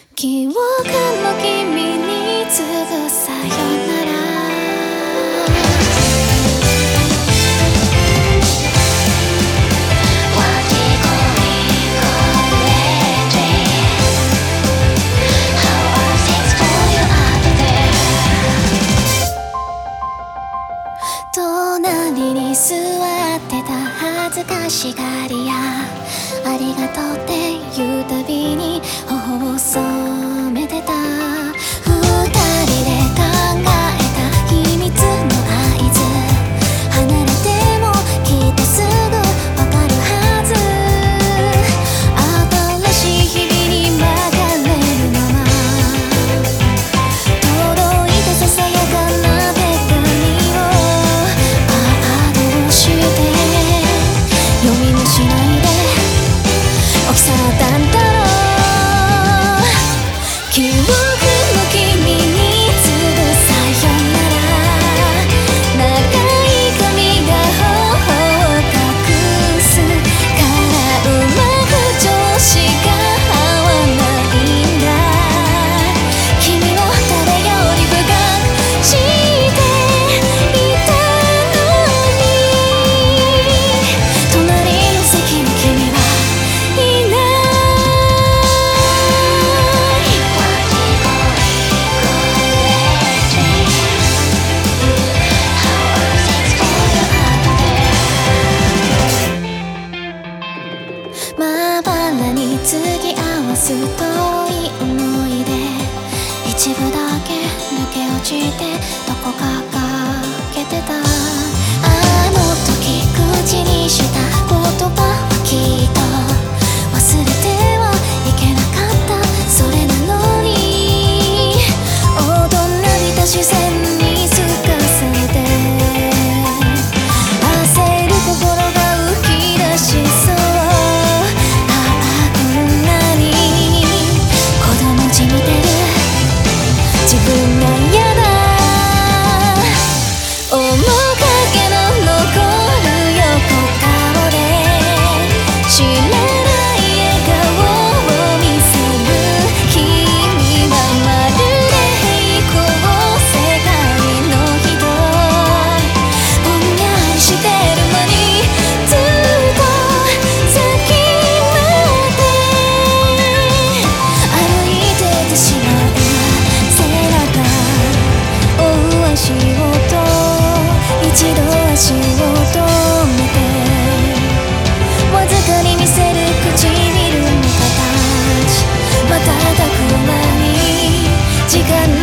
記憶の君に次ぐさよなら。隣に座ってた恥ずかしがり屋、ありがとうって言うたびに頬を染めてた。二人で考えた秘密の合図、離れてもきっとすぐわかるはず。新しい日々に巻かれるまま届いたささやかな手紙を、読みもしないで起き去ったんだろう。記憶の君に次ぐさよなら。長い髪が頬を隠すからうまく調子が合わないんだ。君を誰より深く知っていたのに、隣の席の君はいない。まばらに継ぎ合わす遠い思い出、一部だけ抜け落ちてどこかかけてた。あの時口にした言葉はきっと忘れてはいけなかった。それなのに大人びた視線にすかされて焦る心が浮き出しそう。こんなに子供じみてる自分が嫌だ。面影の残る横顔で知らない笑顔を見せる。君はまるで平行世界の人、ぼんやりしてる間にずっと先まで歩いてってしまう背中追う足音、一度足を止めてわずかに見せる唇の形、瞬く間に時間